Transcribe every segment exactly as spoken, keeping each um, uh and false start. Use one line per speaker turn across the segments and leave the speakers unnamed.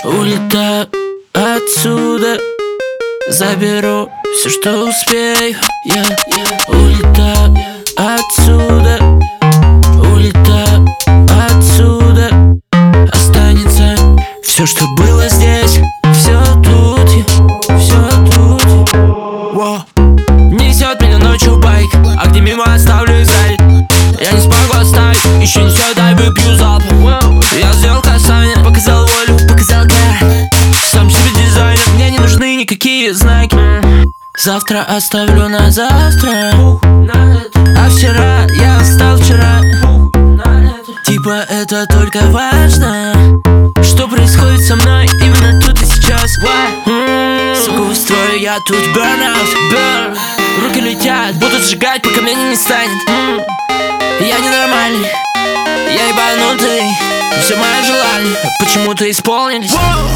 Улетаю отсюда, заберу все, что успею. Я улетаю отсюда, улетаю отсюда. Останется все, что было здесь. Все тут, все тут. Во. Несет меня ночью байк, а где мимо оставлю их сзади. Я не смогу оставить, еще не все, дай выпью залп. Я сделал касание, показал волю, показал я сам себе дизайнер. Мне не нужны никакие знаки. Завтра оставлю на завтра, а вчера я встал вчера. Типа это только важно, что происходит со мной именно тут и сейчас. Сука, устрою я тут burnout, burn. Руки летят, будут сжигать, пока меня не станет. Я ненормальный, я ебанутый. Все мои желания почему-то исполнились.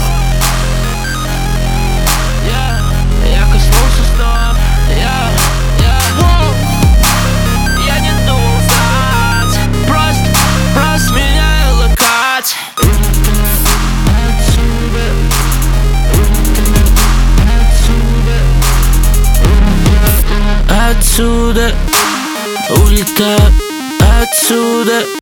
Я коснулся снова. Я не думал знать. Просто, просто меняю локацию. Отсюда улетаю отсюда.